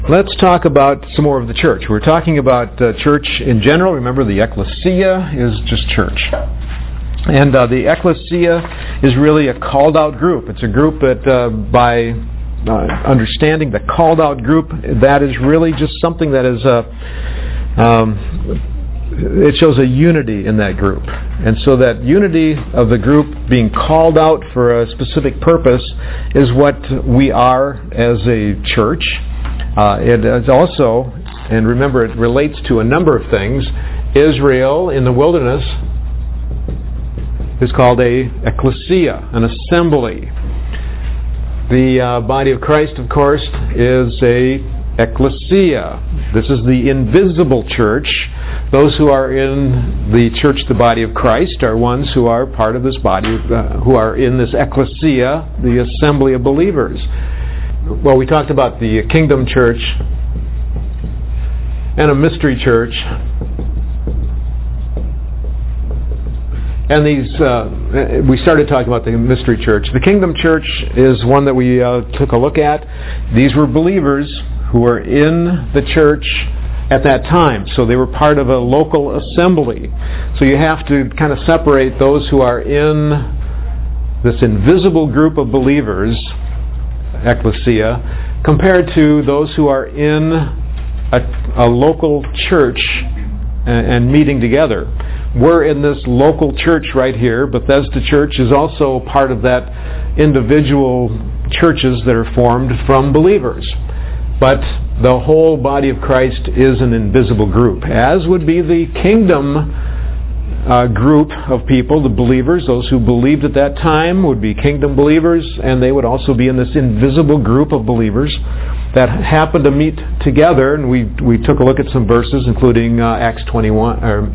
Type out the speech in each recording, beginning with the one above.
Let's talk about some more of the church. We're talking about church in general. Remember, the ecclesia is just church. And the ecclesia is really a called out group. It's a group that by understanding the called out group, that is really just something that is it shows a unity in that group. And so that unity of the group being called out for a specific purpose is what we are as a church. It is also, and remember it relates to a number of things, Israel in the wilderness is called a ecclesia, an assembly. The body of Christ, of course, is a ecclesia. This is the invisible church. Those who are in the church, the body of Christ, are ones who are part of this body, who are in this ecclesia, the assembly of believers. Well, we talked about the kingdom church and a mystery church. And we started talking about the mystery church. The kingdom church is one that we took a look at. These were believers who were in the church at that time. So they were part of a local assembly. So you have to kind of separate those who are in this invisible group of believers, ecclesia, compared to those who are in a local church and meeting together. We're in this local church right here. Bethesda Church is also part of that individual churches that are formed from believers. But the whole body of Christ is an invisible group, as would be the kingdom group of people, the believers. Those who believed at that time would be kingdom believers, and they would also be in this invisible group of believers that happened to meet together. And we took a look at some verses, including Acts 21.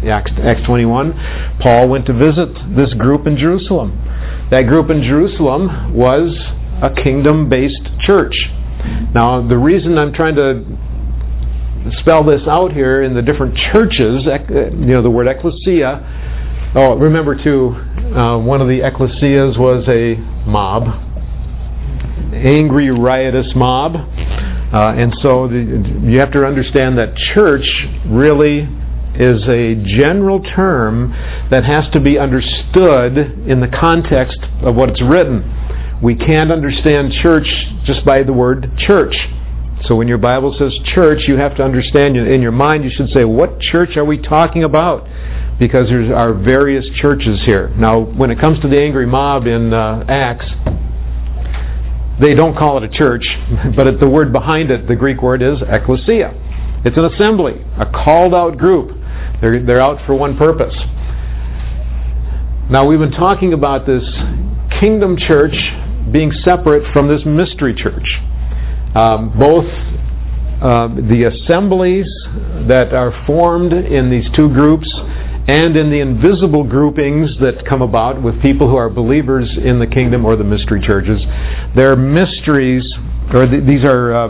Paul went to visit this group in Jerusalem. That group in Jerusalem was a kingdom-based church. Now, the reason I'm trying to spell this out here in the different churches, the word ecclesia. Oh, remember too, one of the ecclesias was a mob, angry, riotous mob, and so you have to understand that church really is a general term that has to be understood in the context of what it's written. We can't understand church just by the word church. So when your Bible says church, you have to understand, in your mind you should say, what church are we talking about? Because there are various churches here. Now, when it comes to the angry mob in Acts, they don't call it a church, but the word behind it, the Greek word is ecclesia. It's an assembly, a called out group. They're out for one purpose. Now, we've been talking about this kingdom church being separate from this mystery church. Both the assemblies that are formed in these two groups and in the invisible groupings that come about with people who are believers in the kingdom or the mystery churches, they're mysteries, or these are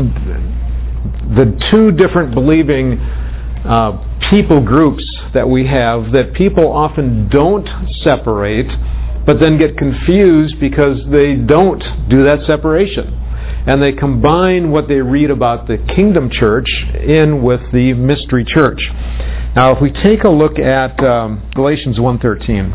the two different believing people groups that we have that people often don't separate, but then get confused because they don't do that separation. And they combine what they read about the kingdom church in with the mystery church. Now, if we take a look at Galatians 1:13.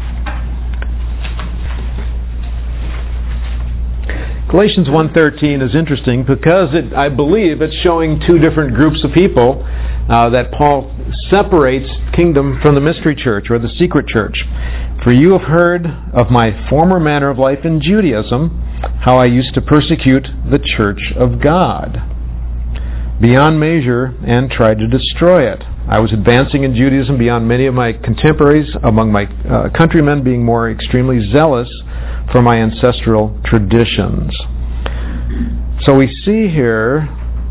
Galatians 1:13 is interesting because I believe it's showing two different groups of people that Paul separates kingdom from the mystery church or the secret church. For you have heard of my former manner of life in Judaism, how I used to persecute the church of God beyond measure and tried to destroy it. I was advancing in Judaism beyond many of my contemporaries, among my countrymen being more extremely zealous for my ancestral traditions. So we see here,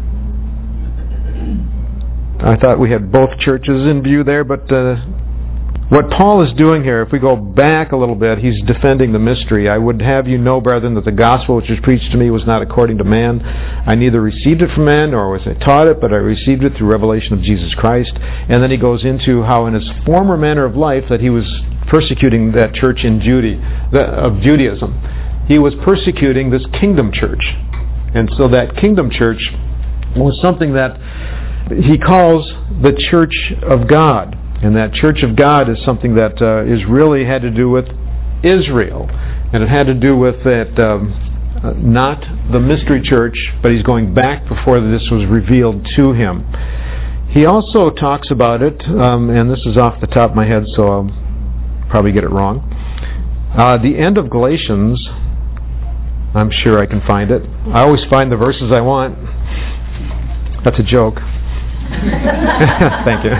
I thought we had both churches in view there, but what Paul is doing here, if we go back a little bit, he's defending the mystery. I would have you know, brethren, that the gospel which was preached to me was not according to man. I neither received it from man, nor was I taught it, but I received it through revelation of Jesus Christ. And then he goes into how in his former manner of life that he was persecuting that church in of Judaism. He was persecuting this kingdom church. And so that kingdom church was something that he calls the Church of God. And that Church of God is something that is really had to do with Israel. And it had to do with that, not the mystery church, but he's going back before this was revealed to him. He also talks about it, and this is off the top of my head, so I'll probably get it wrong. The end of Galatians, I'm sure I can find it. I always find the verses I want. That's a joke. Thank you.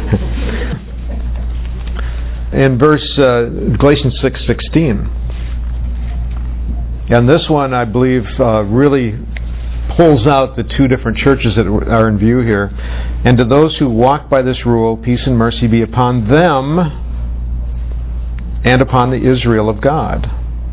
In Galatians 6:16. And this one, I believe, really pulls out the two different churches that are in view here. And to those who walk by this rule, peace and mercy be upon them and upon the Israel of God.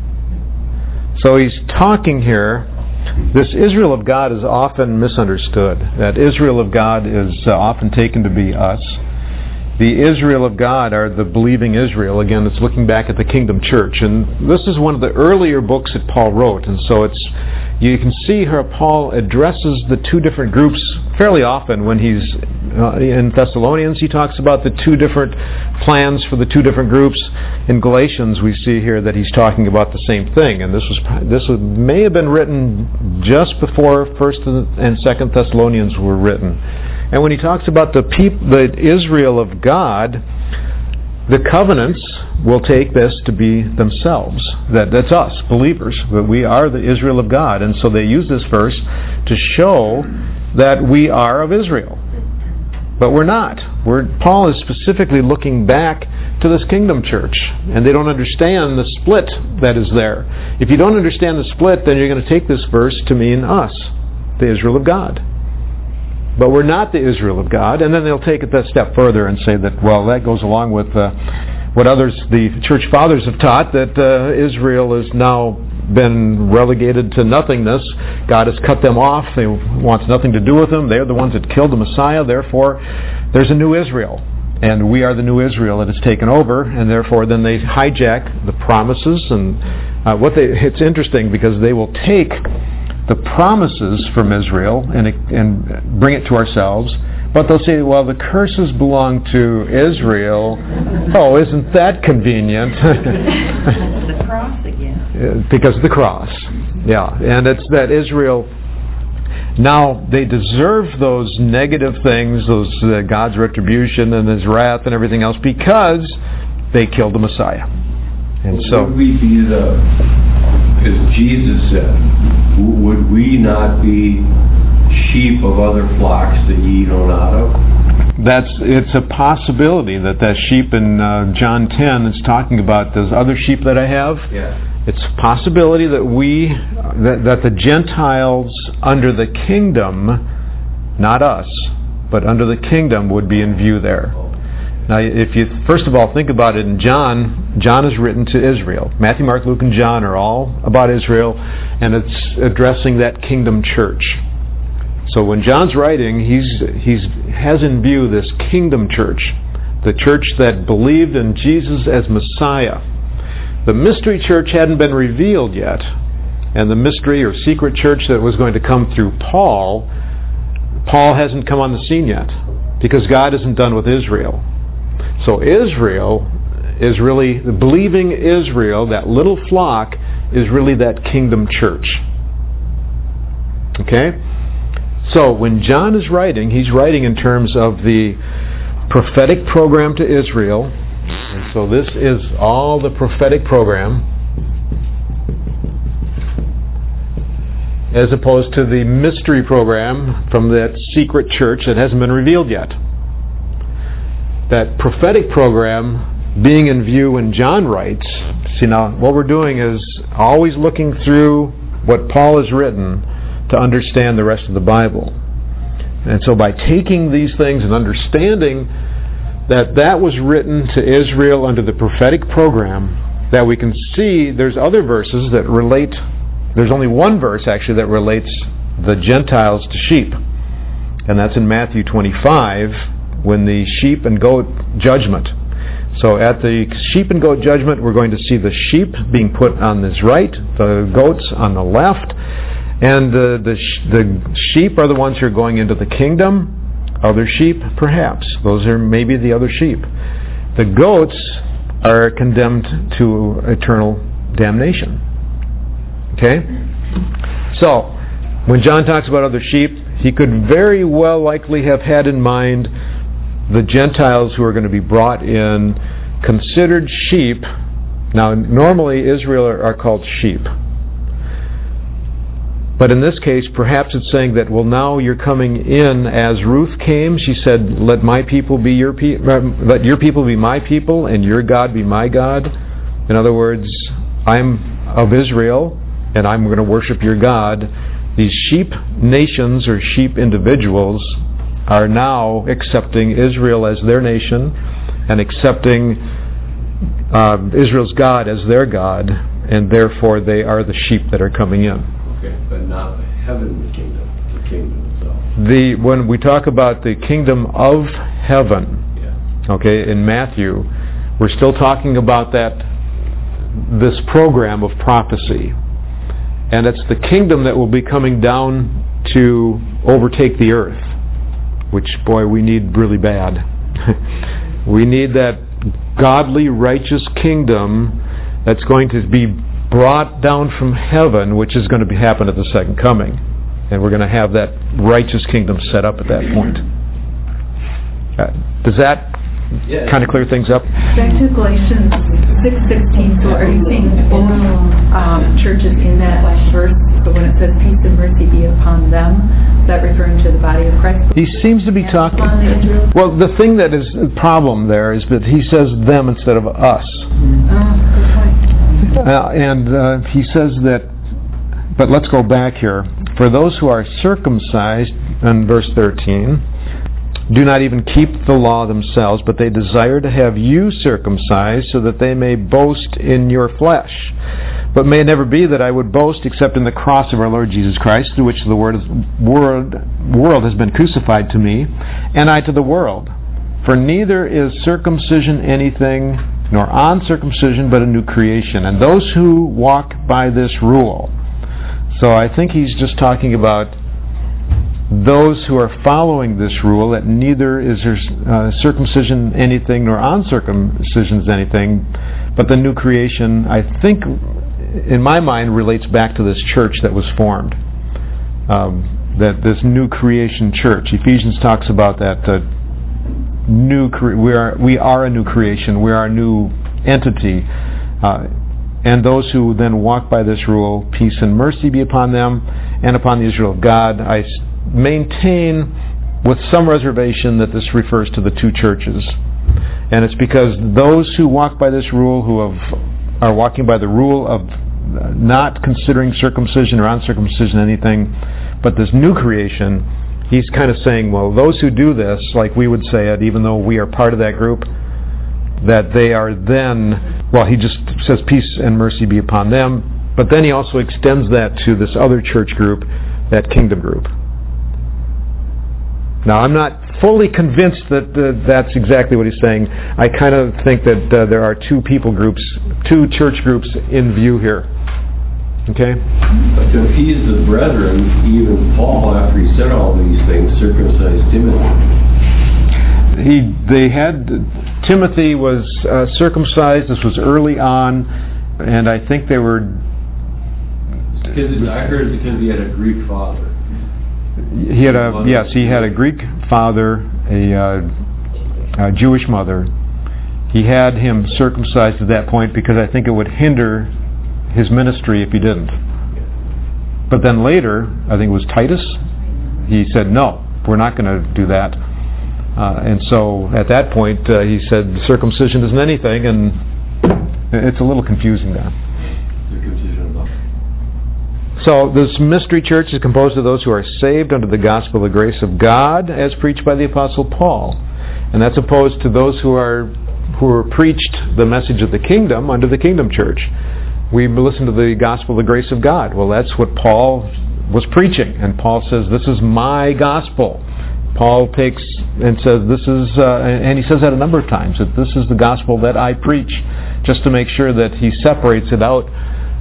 So he's talking here. This Israel of God is often misunderstood. That Israel of God is often taken to be us. The Israel of God are the believing Israel. Again, it's looking back at the kingdom church. And this is one of the earlier books that Paul wrote. And so you can see how Paul addresses the two different groups fairly often. When he's in Thessalonians, he talks about the two different plans for the two different groups. In Galatians, we see here that he's talking about the same thing. And this may have been written just before 1st and 2nd Thessalonians were written. And when he talks about the Israel of God, the covenants will take this to be themselves. That's us, believers. That we are the Israel of God. And so they use this verse to show that we are of Israel. But we're not. Paul is specifically looking back to this kingdom church. And they don't understand the split that is there. If you don't understand the split, then you're going to take this verse to mean us, the Israel of God. But we're not the Israel of God. And then they'll take it that step further and say that, well, that goes along with what the church fathers have taught, that Israel has now been relegated to nothingness. God has cut them off. He wants nothing to do with them. They're the ones that killed the Messiah. Therefore, there's a new Israel. And we are the new Israel that has taken over. And therefore, then they hijack the promises. And it's interesting because they will take the promises from Israel and bring it to ourselves, but they'll say, well, the curses belong to Israel. Oh, isn't that convenient? The cross again. Because of the cross. Yeah, and it's that Israel, now they deserve those negative things, those God's retribution and His wrath and everything else, because they killed the Messiah. And so would we be as Jesus said, would we not be sheep of other flocks that ye know not of? It's a possibility that sheep in John 10 is talking about those other sheep that I have. Yeah. It's a possibility that the Gentiles under the kingdom, not us, but under the kingdom would be in view there. Now, if you first of all think about it, in John is written to Israel. Matthew, Mark, Luke, and John are all about Israel, and it's addressing that kingdom church. So when John's writing, he has in view this kingdom church, the church that believed in Jesus as Messiah. The mystery church hadn't been revealed yet, and the mystery or secret church that was going to come through Paul hasn't come on the scene yet, because God isn't done with Israel. So Israel is really, the believing Israel, that little flock, is really that kingdom church. Okay? So when John is writing, he's writing in terms of the prophetic program to Israel. And so this is all the prophetic program, as opposed to the mystery program from that secret church that hasn't been revealed yet. That prophetic program being in view when John writes. See, now what we're doing is always looking through what Paul has written to understand the rest of the Bible. And so by taking these things and understanding that was written to Israel under the prophetic program, that we can see there's other verses that relate. There's only one verse actually that relates the Gentiles to sheep. And that's in Matthew 25, when the sheep and goat judgment. So at the sheep and goat judgment, we're going to see the sheep being put on this right, the goats on the left, And the sheep are the ones who are going into the kingdom. Other sheep, perhaps. Those are maybe the other sheep. The goats are condemned to eternal damnation. Okay? So, when John talks about other sheep, he could very well likely have had in mind the Gentiles who are going to be brought in, considered sheep. Now, normally Israel are called sheep. But in this case, perhaps it's saying that, well, now you're coming in as Ruth came. She said, let my people be your let your people be my people, and your God be my God. In other words, I'm of Israel, and I'm going to worship your God. These sheep nations or sheep individuals are now accepting Israel as their nation and accepting Israel's God as their God, and therefore they are the sheep that are coming in. Okay, but not the heavenly kingdom, the kingdom itself. When we talk about the kingdom of heaven, okay, in Matthew, we're still talking about this program of prophecy. And it's the kingdom that will be coming down to overtake the earth, which, boy, we need really bad. We need that godly, righteous kingdom that's going to be brought down from heaven, which is going to happen at the second coming. And we're going to have that righteous kingdom set up at that point. Does that kind of clear things up? Back to Galatians 6:16. So are you saying both churches in that verse, so when it says peace and mercy be upon them, is that referring to the body of Christ? He seems to be talking... Well, the thing that is the problem there is that he says them instead of us. He says that, but let's go back here. For those who are circumcised, in verse 13, do not even keep the law themselves, but they desire to have you circumcised, so that they may boast in your flesh. But may it never be that I would boast except in the cross of our Lord Jesus Christ, through which the world has been crucified to me, and I to the world. For neither is circumcision anything, nor uncircumcision, but a new creation. And those who walk by this rule. So I think he's just talking about those who are following this rule, that neither is there circumcision anything nor uncircumcision is anything, but the new creation, I think, in my mind, relates back to this church that was formed. That this new creation church. Ephesians talks about that we are a new creation. We are a new entity. And those who then walk by this rule, peace and mercy be upon them and upon the Israel of God. I maintain with some reservation that this refers to the two churches. And it's because those who walk by this rule, are walking by the rule of not considering circumcision or uncircumcision anything, but this new creation, he's kind of saying, well, those who do this, like we would say it, even though we are part of that group, that they are then, well, he just says peace and mercy be upon them, but then he also extends that to this other church group, that kingdom group. Now, I'm not fully convinced that that's exactly what he's saying. I kind of think that there are two church groups in view here. Okay? But to appease the brethren, even Paul, after he said all these things, circumcised Timothy. Timothy was circumcised. This was early on, and I think they were... I heard because he had a Greek father. He had a Greek father, a Jewish mother. He had him circumcised at that point because I think it would hinder his ministry if he didn't. But then later, I think it was Titus, he said, no, we're not going to do that. And so at that point, he said circumcision isn't anything, and it's a little confusing now. So this mystery church is composed of those who are saved under the gospel of the grace of God, as preached by the Apostle Paul. And that's opposed to those who are preached the message of the kingdom under the kingdom church. We listen to the gospel of the grace of God. Well, that's what Paul was preaching. And Paul says, this is my gospel. Paul takes and says, this is, and he says that a number of times, that this is the gospel that I preach, just to make sure that he separates it out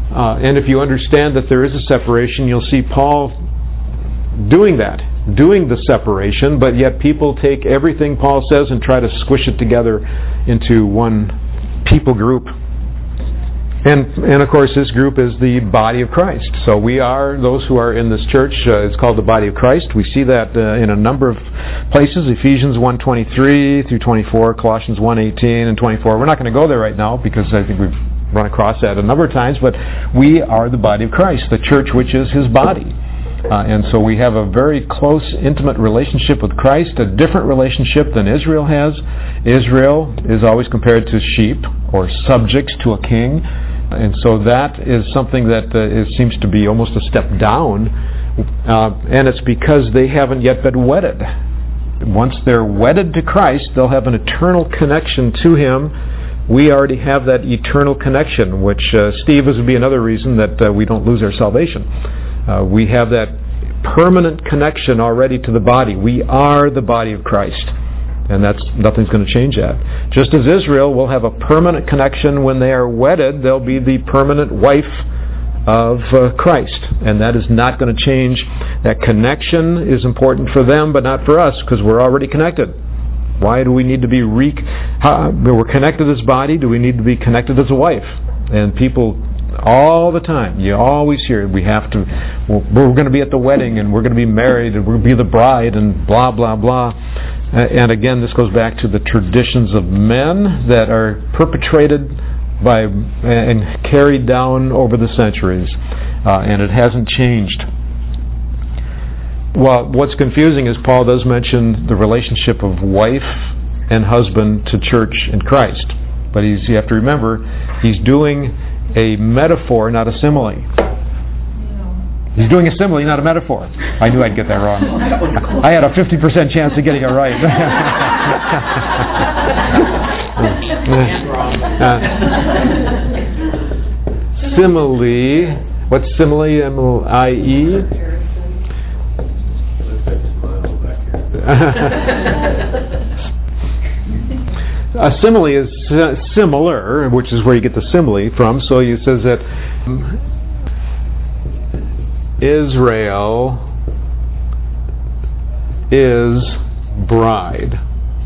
And if you understand that there is a separation, you'll see Paul doing that, doing the separation, but yet people take everything Paul says and try to squish it together into one people group. And of course, this group is the body of Christ. So we are those who are in this church. It's called the body of Christ. We see that in a number of places: Ephesians 1:23 through 24, Colossians 1:18 and 24. We're not going to go there right now because I think we've run across that a number of times. But we are the body of Christ, the church, which is His body. And so we have a very close, intimate relationship with Christ, a different relationship than Israel has. Israel is always compared to sheep or subjects to a king. And so that is something that seems to be almost a step down. And it's because they haven't yet been wedded. Once they're wedded to Christ, they'll have an eternal connection to Him. We already have that eternal connection, which, Steve, this would be another reason that we don't lose our salvation. We have that permanent connection already to the body. We are the body of Christ. And nothing's going to change that. Just as Israel will have a permanent connection when they are wedded, they'll be the permanent wife of Christ. And that is not going to change. That connection is important for them, but not for us, because we're already connected. Why do we need to be we're connected as body? Do we need to be connected as a wife? And people all the time, you always hear, we're going to be at the wedding, and we're going to be married, and we're going to be the bride, and blah, blah, blah. And again, this goes back to the traditions of men that are perpetrated by and carried down over the centuries. And it hasn't changed. Well, what's confusing is Paul does mention the relationship of wife and husband to church in Christ. But you have to remember, he's doing a metaphor, not a simile. He's doing a simile, not a metaphor. I knew I'd get that wrong. I had a 50% chance of getting it right. Simile. What's simile? M-I-E? A simile is similar, which is where you get the simile from. So he says that Israel is bride.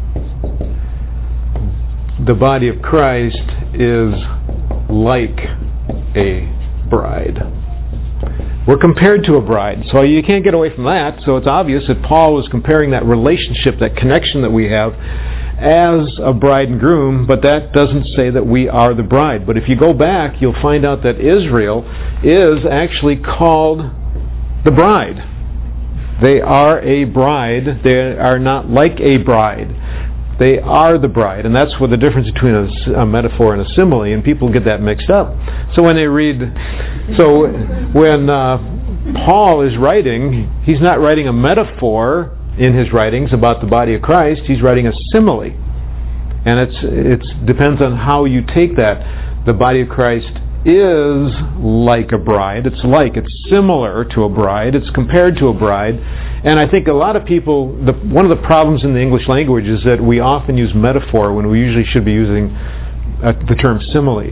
The body of Christ is like a bride. We're compared to a bride, so you can't get away from that. So it's obvious that Paul was comparing that relationship, that connection that we have, as a bride and groom, but that doesn't say that we are the bride. But if you go back, you'll find out that Israel is actually called the bride. They are a bride. They are not like a bride. They are the bride. And that's what the difference between a metaphor and a simile, and people get that mixed up. So when Paul is writing, he's not writing a metaphor in his writings about the body of Christ. He's writing a simile. And it depends on how you take that. The body of Christ is like a bride. It's similar to a bride. It's compared to a bride. And I think a lot of people, one of the problems in the English language is that we often use metaphor when we usually should be using the term simile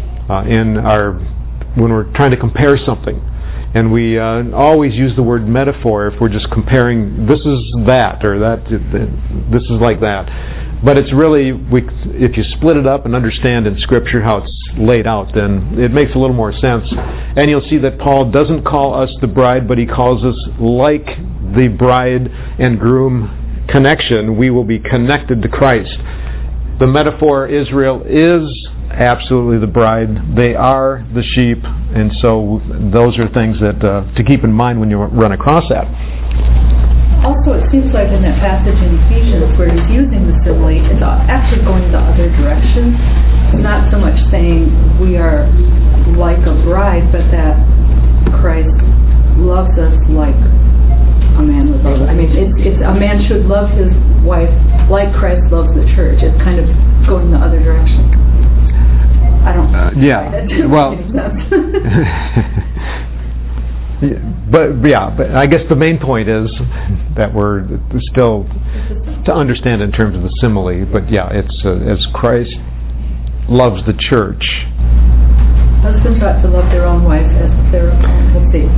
when we're trying to compare something. And we always use the word metaphor if we're just comparing this is that or that this is like that. But it's really, if you split it up and understand in Scripture how it's laid out, then it makes a little more sense. And you'll see that Paul doesn't call us the bride, but he calls us like the bride and groom connection. We will be connected to Christ. The metaphor, Israel is absolutely the bride. They are the sheep. And so those are things that to keep in mind when you run across that. Also, it seems like in that passage in Ephesians where he's using the simile, it's actually going the other direction. Not so much saying we are like a bride, but that Christ loves us like a man would love us. I mean, it's a man should love his wife like Christ loves the church. It's kind of going the other direction. I don't know. But I guess the main point is that we're still to understand in terms of the simile. But it's as Christ loves the church. I was husbands ought to love their own wives as their own. Let's see.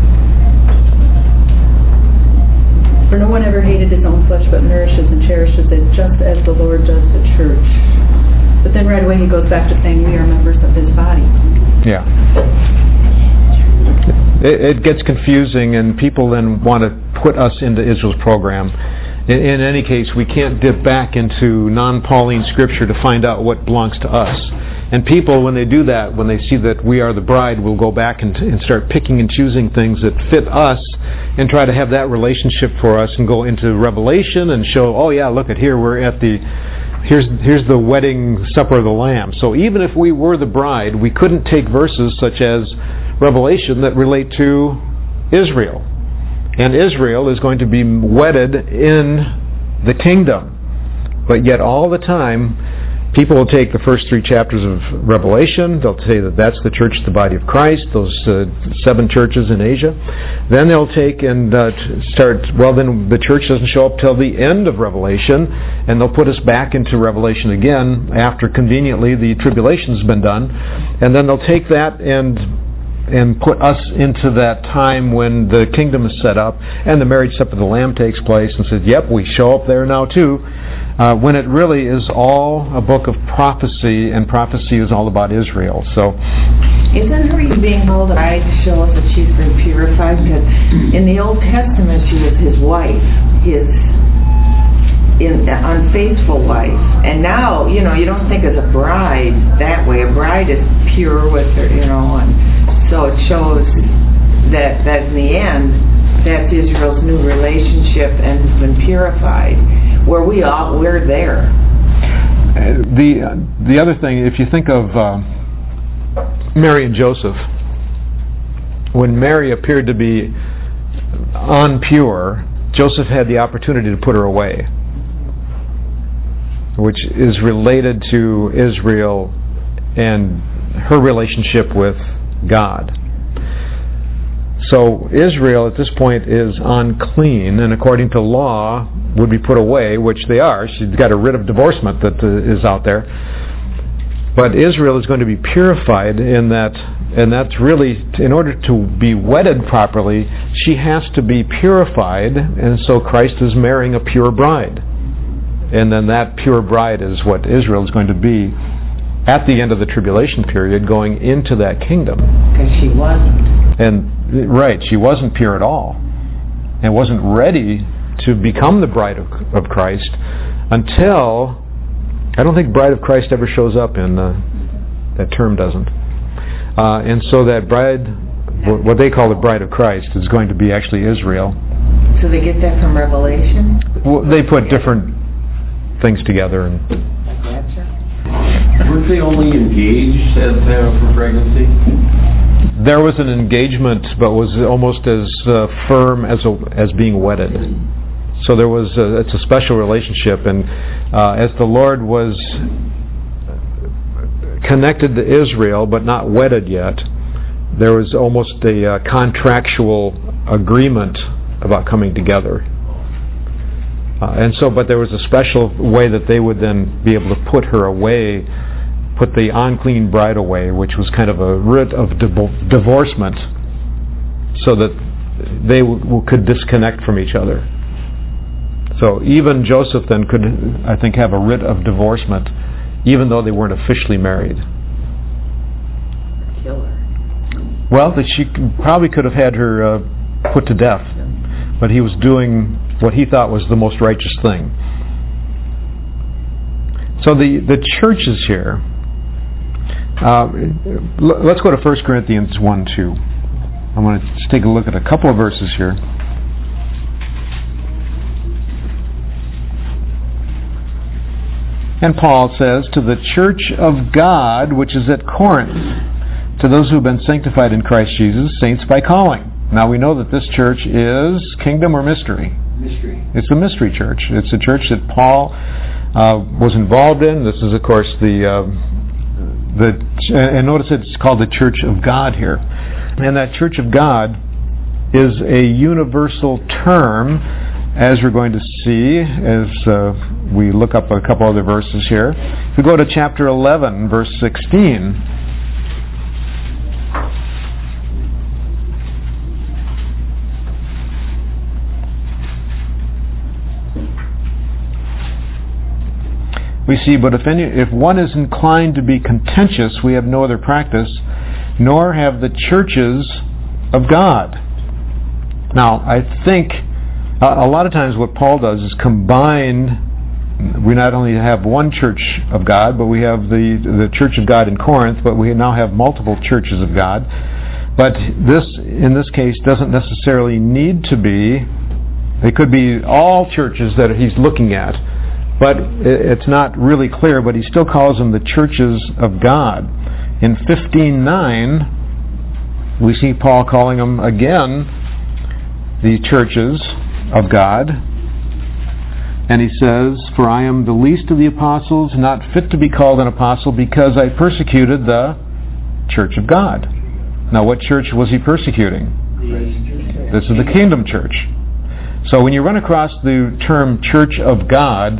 For no one ever hated his own flesh, but nourishes and cherishes it, just as the Lord does the church. But then right away he goes back to saying we are members of his body. Yeah. It gets confusing, and people then want to put us into Israel's program. In any case, we can't dip back into non-Pauline scripture to find out what belongs to us. And people, when they do that, when they see that we are the bride, will go back and start picking and choosing things that fit us and try to have that relationship for us and go into Revelation and show, oh yeah, look at here, we're at the, here's the wedding supper of the Lamb. So even if we were the bride, we couldn't take verses such as Revelation that relate to Israel. And Israel is going to be wedded in the kingdom. But yet all the time, people will take the first 3 chapters of Revelation, they'll say that that's the church, the body of Christ, those 7 churches in Asia. Then they'll take and then the church doesn't show up till the end of Revelation, and they'll put us back into Revelation again after conveniently the tribulation's been done. And then they'll take that and put us into that time when the kingdom is set up and the marriage supper of the Lamb takes place, and said, yep, we show up there now too, when it really is all a book of prophecy, and prophecy is all about Israel. So, isn't her being called a bride to show us that she's been purified? Because in the Old Testament she was his wife, his unfaithful wife, and now you don't think of the bride that way. A bride is pure with her, and so it shows that in the end, that's Israel's new relationship and has been purified. Where we're there. The other thing, if you think of Mary and Joseph, when Mary appeared to be unpure, Joseph had the opportunity to put her away, which is related to Israel and her relationship with God. So Israel at this point is unclean, and according to law would be put away, which they are. She's got a writ of divorcement that is out there. But Israel is going to be purified in that, and that's really, in order to be wedded properly, she has to be purified, and so Christ is marrying a pure bride. And then that pure bride is what Israel is going to be at the end of the tribulation period, going into that kingdom. Because she wasn't. And right, she wasn't pure at all, and wasn't ready to become the bride of Christ until, I don't think bride of Christ ever shows up in that term doesn't. And so that bride, what they call the bride of Christ, is going to be actually Israel. So they get that from Revelation? Well, they put different things together. And weren't they only engaged for pregnancy? There was an engagement, but was almost as firm as being wedded. So there was it's a special relationship, and as the Lord was connected to Israel but not wedded yet, there was almost a contractual agreement about coming together. But there was a special way that they would then be able to put her away, put the unclean bride away, which was kind of a writ of divorcement, so that they could disconnect from each other. So even Joseph then could, I think, have a writ of divorcement, even though they weren't officially married. Kill her. Well, that she probably could have had her put to death, but he was doing what he thought was the most righteous thing. So the churches here, let's go to 1 Corinthians 1:2. I'm going to just take a look at a couple of verses here. And Paul says, to the church of God which is at Corinth, to those who have been sanctified in Christ Jesus, saints by calling. Now we know that this church is kingdom or mystery? Mystery. It's a mystery church. It's a church that Paul was involved in. This is, of course, and notice it's called the Church of God here. And that Church of God is a universal term, as we're going to see as we look up a couple other verses here. If we go to chapter 11, verse 16, we see, but if one is inclined to be contentious, we have no other practice, nor have the churches of God. Now, I think a lot of times what Paul does is combine. We not only have one church of God, but we have the church of God in Corinth, but we now have multiple churches of God. But this, in this case, doesn't necessarily need to be. It could be all churches that he's looking at, but it's not really clear. But he still calls them the churches of God. In 15:9, we see Paul calling them again the churches of God. And he says, "For I am the least of the apostles, not fit to be called an apostle, because I persecuted the church of God." Now, what church was he persecuting? This is the Kingdom Church. So when you run across the term church of God,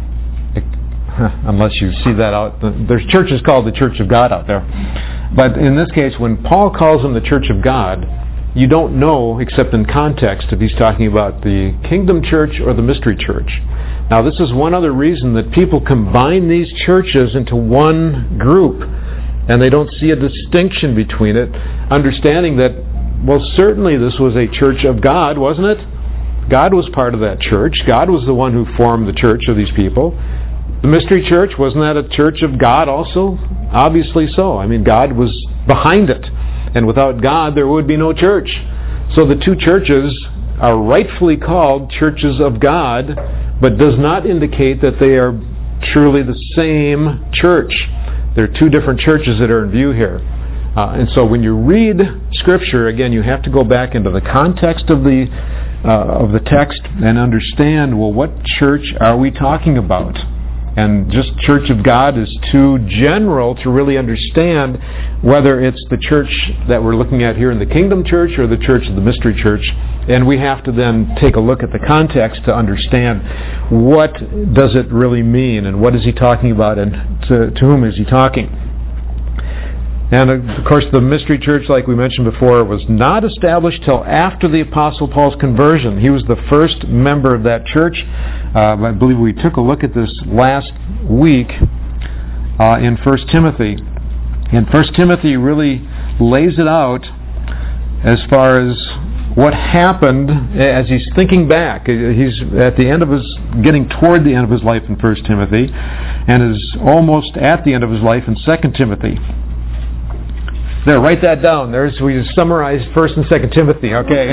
unless you see that out, there's churches called the church of God out there. But in this case, when Paul calls them the church of God, you don't know, except in context, if he's talking about the Kingdom Church or the Mystery Church. Now, this is one other reason that people combine these churches into one group, and they don't see a distinction between it, understanding that, well, certainly this was a church of God, wasn't it? God was part of that church. God was the one who formed the church of these people. The Mystery Church, wasn't that a church of God also? Obviously so. I mean, God was behind it. And without God, there would be no church. So the two churches are rightfully called churches of God, but does not indicate that they are truly the same church. There are two different churches that are in view here. And so when you read Scripture, again, you have to go back into the context of the text and understand, well, what church are we talking about? And just Church of God is too general to really understand whether it's the church that we're looking at here in the Kingdom Church or the church of the Mystery Church. And we have to then take a look at the context to understand what does it really mean and what is he talking about and to whom is he talking. And of course the Mystery Church, like we mentioned before, was not established till after the Apostle Paul's conversion. He was the first member of that church. I believe we took a look at this last week in 1 Timothy. And 1 Timothy really lays it out as far as what happened as he's thinking back. He's at the end of getting toward the end of his life in 1 Timothy, and is almost at the end of his life in 2 Timothy. There, write that down. We summarized 1 and 2 Timothy, okay?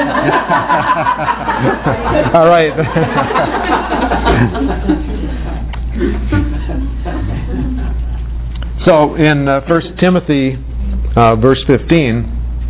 All right. So in 1 Timothy verse 15,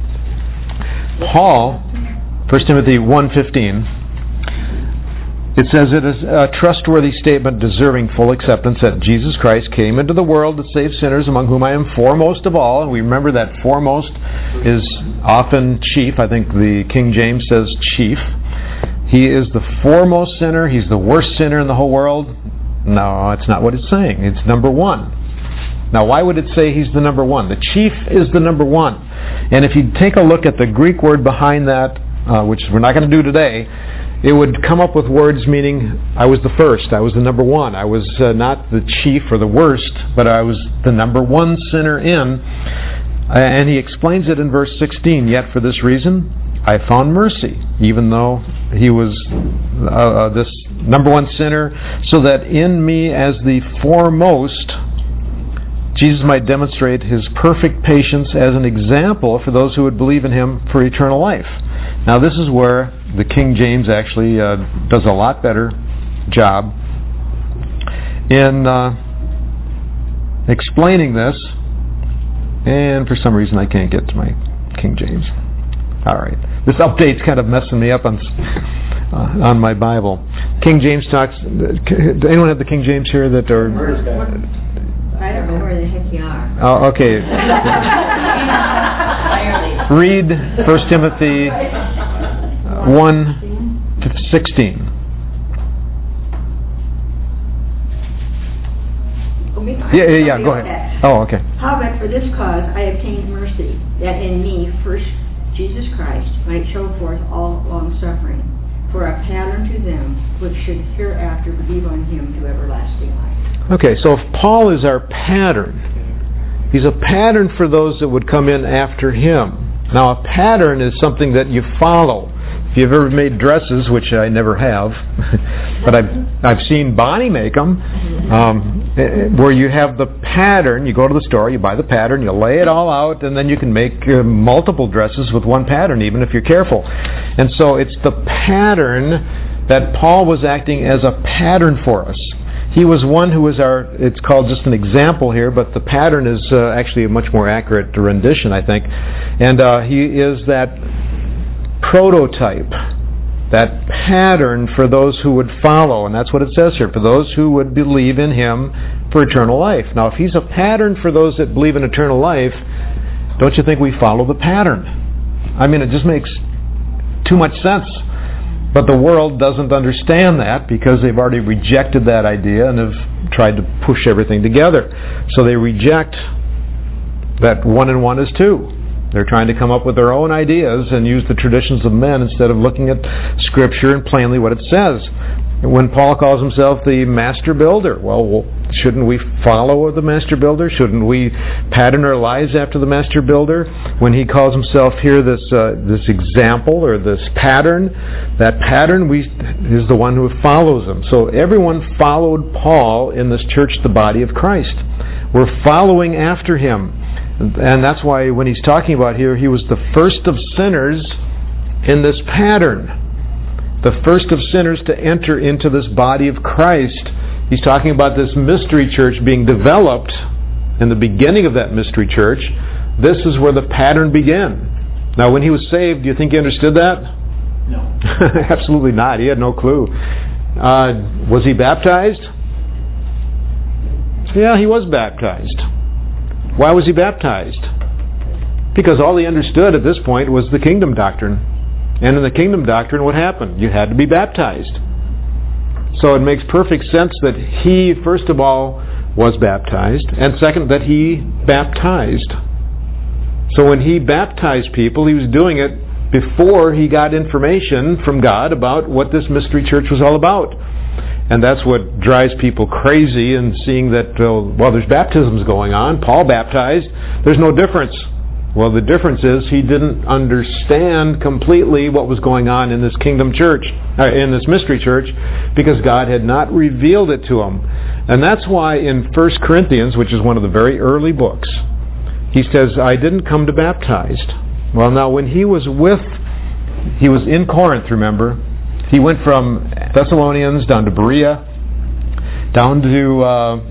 Paul, 1 Timothy 1:15, it says, "It is a trustworthy statement deserving full acceptance that Jesus Christ came into the world to save sinners, among whom I am foremost of all." And we remember that foremost is often chief. I think the King James says chief. He is the foremost sinner. He's the worst sinner in the whole world. No, it's not what it's saying. It's number one. Now, why would it say he's the number one? The chief is the number one. And if you take a look at the Greek word behind that, which we're not going to do today, it would come up with words meaning I was the first, I was the number one. I was not the chief or the worst, but I was the number one sinner in. And he explains it in verse 16, "Yet for this reason I found mercy," even though he was this number one sinner, "so that in me as the foremost Jesus might demonstrate his perfect patience as an example for those who would believe in him for eternal life." Now this is where the King James actually does a lot better job in explaining this, and for some reason I can't get to my King James. All right, this update's kind of messing me up on my Bible. King James talks. Does anyone have the King James here that are? I don't know where the heck you are. Oh, okay. Read 1 Timothy 1:16. Yeah, go ahead. Oh, okay. "Howbeit for this cause I obtained mercy, that in me first Jesus Christ might show forth all long suffering, for a pattern to them which should hereafter believe on him to everlasting life. Okay, so if Paul is our pattern, he's a pattern for those that would come in after him. Now, a pattern is something that you follow. If you've ever made dresses, which I never have, but I've seen Bonnie make them, where you have the pattern. You go to the store, you buy the pattern, you lay it all out, and then you can make multiple dresses with one pattern, even if you're careful. And so it's the pattern that Paul was acting as a pattern for us. He was one who was it's called just an example here, but the pattern is actually a much more accurate rendition, I think. And he is that prototype, that pattern for those who would follow. And that's what it says here, for those who would believe in him for eternal life. Now, if he's a pattern for those that believe in eternal life, don't you think we follow the pattern? I mean, it just makes too much sense. But the world doesn't understand that because they've already rejected that idea and have tried to push everything together. So they reject that 1 and 1 is 2. They're trying to come up with their own ideas and use the traditions of men instead of looking at Scripture and plainly what it says. When Paul calls himself the master builder, well, shouldn't we follow the master builder? Shouldn't we pattern our lives after the master builder? When he calls himself here this example or this pattern, that pattern is the one who follows him. So everyone followed Paul in this church, the body of Christ. We're following after him. And that's why when he's talking about here, he was the first of sinners in this pattern. The first of sinners to enter into this body of Christ. He's talking about this mystery church being developed in the beginning of that mystery church. This is where the pattern began. Now, when he was saved, do you think he understood that? No. Absolutely not. He had no clue. Was he baptized? Yeah, he was baptized. Why was he baptized? Because all he understood at this point was the kingdom doctrine. And in the kingdom doctrine, what happened? You had to be baptized. So it makes perfect sense that he, first of all, was baptized, and second, that he baptized. So when he baptized people, he was doing it before he got information from God about what this mystery church was all about. And that's what drives people crazy in seeing that, there's baptisms going on. Paul baptized. There's no difference. Well, the difference is he didn't understand completely what was going on in this kingdom church, in this mystery church, because God had not revealed it to him. And that's why in 1 Corinthians, which is one of the very early books, he says, I didn't come to baptize. Well, now when he was in Corinth, remember? He went from Thessalonians down to Berea, down to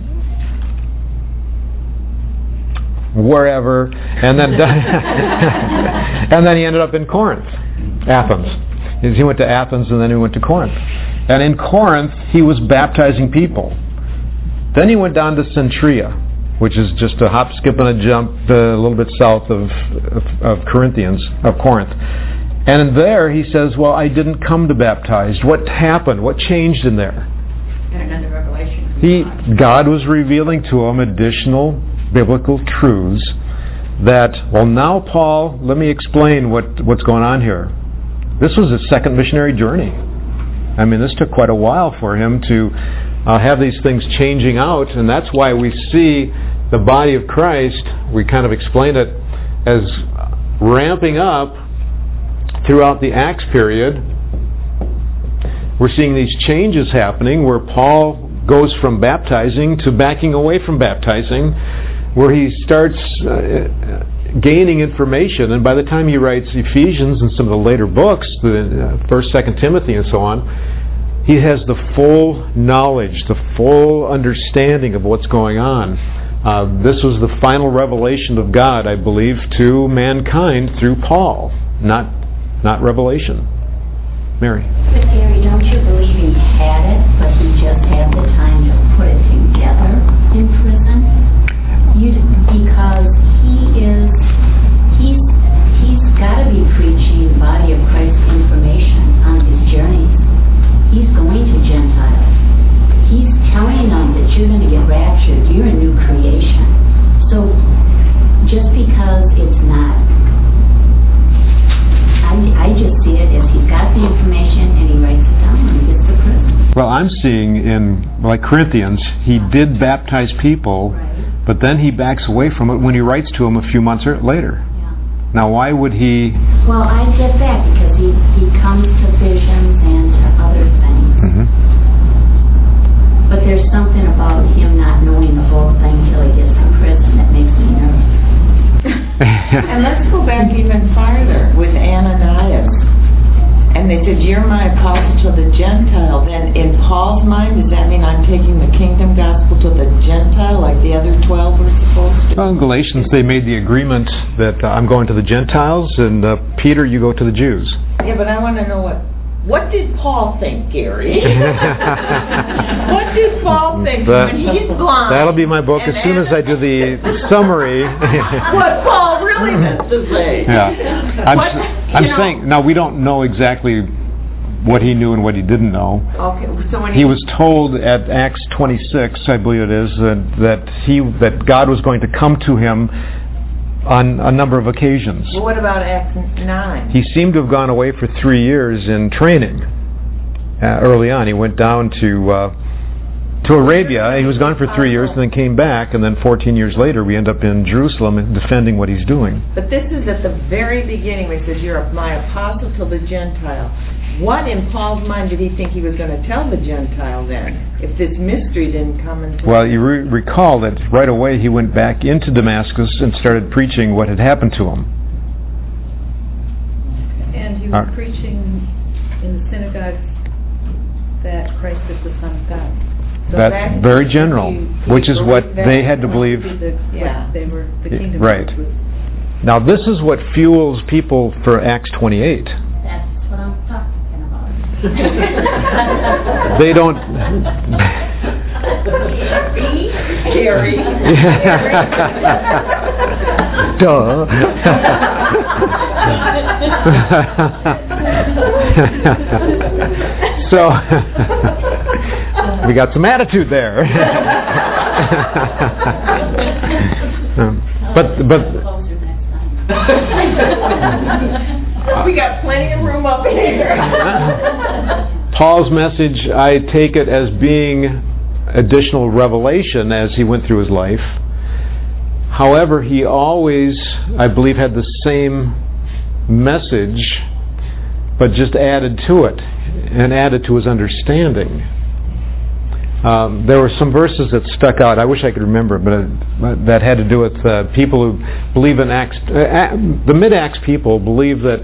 wherever, and then and then he ended up in Corinth, Athens. He went to Athens and then he went to Corinth. And in Corinth, he was baptizing people. Then he went down to Centuria, which is just a hop, skip, and a jump a little bit south of Corinth. And there he says, well, I didn't come to baptize. What happened? What changed in there? And another revelation. God was revealing to him additional biblical truths that, well, now, Paul, let me explain what's going on here. This was his second missionary journey. I mean, this took quite a while for him to have these things changing out, and that's why we see the body of Christ, we kind of explained it as ramping up throughout the Acts period. We're seeing these changes happening where Paul goes from baptizing to backing away from baptizing, where he starts gaining information, and by the time he writes Ephesians and some of the later books, the 1st, 2nd Timothy and so on, he has the full knowledge, the full understanding of what's going on. This was the final revelation of God, I believe, to mankind through Paul, not revelation. Mary. But Gary, don't you believe he had it, but he just had the time to put it together in prison? Because he's got to be preaching the body of Christ information on his journey. He's going to Gentiles. He's telling them that you're going to get raptured. You're a new creation. So just because it's not, I just see it as he's got the information and he writes Well, I'm seeing in, like Corinthians, he did baptize people, but then he backs away from it when he writes to them a few months later. Now, why would he... Well, I get that because he comes to visions and to other things. Mm-hmm. But there's something about him not knowing the whole thing till he gets in prison that makes me nervous. And let's go back even farther with Ananias. And they said, you're my apostle to the Gentile. Then in Paul's mind, does that mean I'm taking the kingdom gospel to the Gentile like the other 12 were supposed to? Well, in Galatians, they made the agreement that I'm going to the Gentiles, and Peter, you go to the Jews. Yeah, but I want to know what did Paul think, Gary? What did Paul think when he's blind? That'll be my book as soon as I do the summary. What Paul really meant to say. Yeah. I'm saying, now we don't know exactly what he knew and what he didn't know. Okay, so when he was told at Acts 26, I believe it is, that God was going to come to him on a number of occasions. Well, what about Acts 9? He seemed to have gone away for 3 years in training. Early on, he went down to Arabia. He was gone for 3 years, and then came back. And then 14 years later, we end up in Jerusalem defending what he's doing. But this is at the very beginning where he says, "You're my apostle to the Gentile." What in Paul's mind did he think he was going to tell the Gentile then, if this mystery didn't come into? Well, you recall that right away he went back into Damascus and started preaching what had happened to him. And he was preaching in the synagogue that Christ is the Son of God. So that's very general, which is what they had to believe. They were the kingdom. Right. Now this is what fuels people for Acts 28. That's what I'm talking about. They don't... Gary. Duh. So, we got some attitude there. But we got plenty of room up here. Paul's message, I take it as being additional revelation as he went through his life. However, he always, I believe, had the same message, but just added to it and added to his understanding. There were some verses that stuck out. I wish I could remember, but that had to do with people who believe in Acts. The mid-Acts people believe that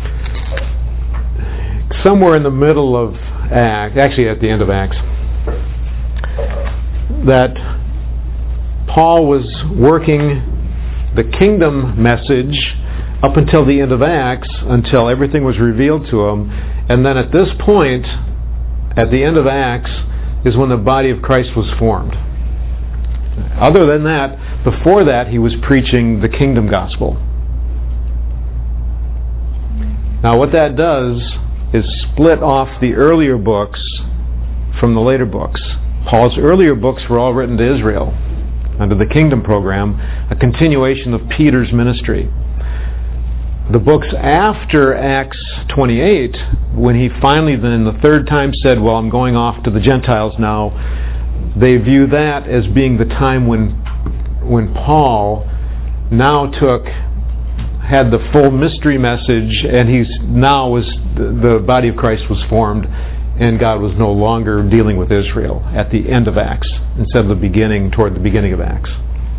somewhere in the middle of Acts, actually at the end of Acts, that Paul was working the kingdom message up until the end of Acts, until everything was revealed to him. And then at this point, at the end of Acts, is when the body of Christ was formed. Other than that, before that, he was preaching the kingdom gospel. Now what that does is split off the earlier books from the later books. Paul's earlier books were all written to Israel under the kingdom program, a continuation of Peter's ministry. The books after Acts 28, when he finally then the third time said, well, I'm going off to the Gentiles now, they view that as being the time when Paul now had the full mystery message, and the body of Christ was formed, and God was no longer dealing with Israel at the end of Acts instead of toward the beginning of Acts.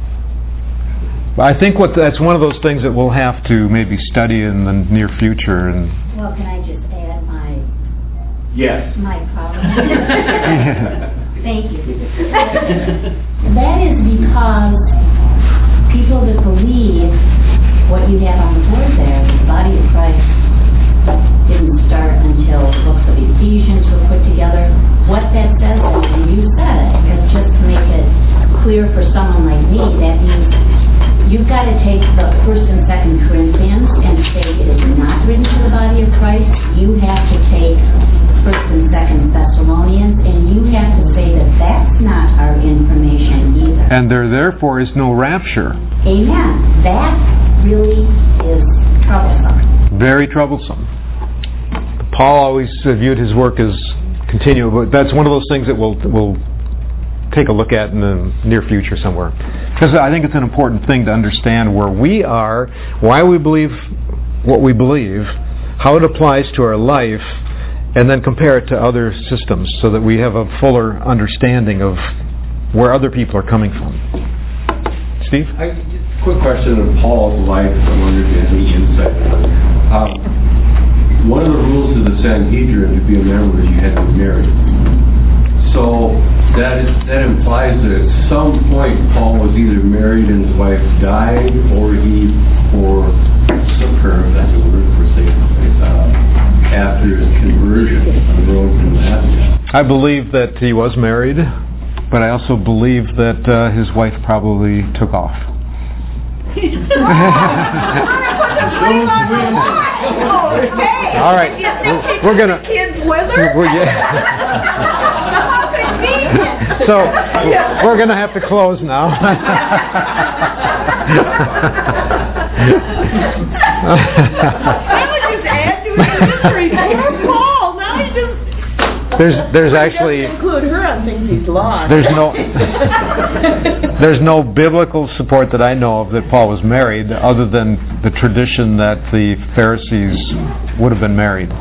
I think that's one of those things that we'll have to maybe study in the near future. Well, can I just add my problem? Thank you. That is because people that believe what you have on the board there, the body of Christ didn't start until the books of Ephesians were put together. What that says is, and you said it, and just to make it clear for someone like me, that means you've got to take the 1st and 2nd Corinthians and say it is not written to the body of Christ. You have to take 1st and 2nd Thessalonians, and you have to say that that's not our information either. And there therefore is no rapture. Amen. That really is troublesome. Very troublesome. Paul always viewed his work as continue. But that's one of those things that we'll take a look at in the near future somewhere. Because I think it's an important thing to understand where we are, why we believe what we believe, how it applies to our life, and then compare it to other systems so that we have a fuller understanding of where other people are coming from. Steve? Quick question on Paul's life. I wonder if you have any insight. One of the rules of the Sanhedrin to be a member is you had to be married. So that implies that at some point Paul was either married and his wife died, or he forsook her, if that's a word for after his conversion on the road to Damascus. I believe that he was married, but I also believe that his wife probably took off. All right, we're gonna. Kids with her? So we're gonna have to close now. I would just add to his history. Poor Paul. Now he just. There's actually include her on things he's lost. There's no biblical support that I know of that Paul was married, other than the tradition that the Pharisees would have been married.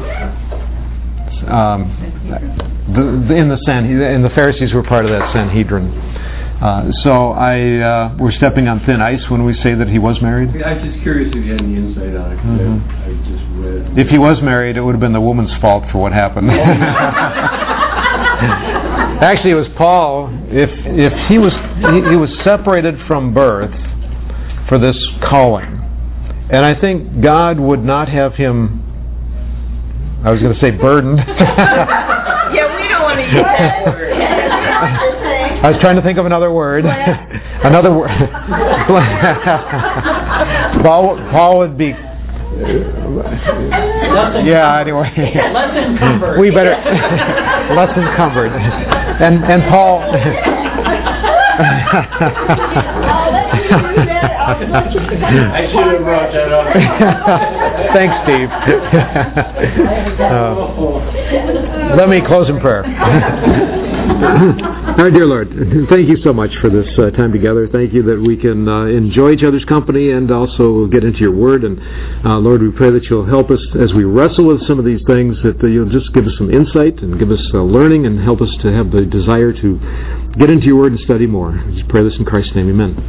The Pharisees were part of that Sanhedrin. So we're stepping on thin ice when we say that he was married. I was just curious if you had any insight on it. I just read. If he was married, it would have been the woman's fault for what happened. Actually, it was Paul. If he was separated from birth for this calling, and I think God would not have him. I was going to say burdened. Yeah, we don't want to use that word. I was trying to think of another word. Another word. Paul would be. Yeah. Anyway. Less encumbered. We better less encumbered. And Paul. I should have brought that up. Thanks, Steve. Let me close in prayer. Our dear Lord, thank you so much for this time together. Thank you that we can enjoy each other's company and also get into your word. And Lord, we pray that you'll help us as we wrestle with some of these things, that you'll just give us some insight and give us learning and help us to have the desire to get into your word and study more. I just pray this in Christ's name. Amen.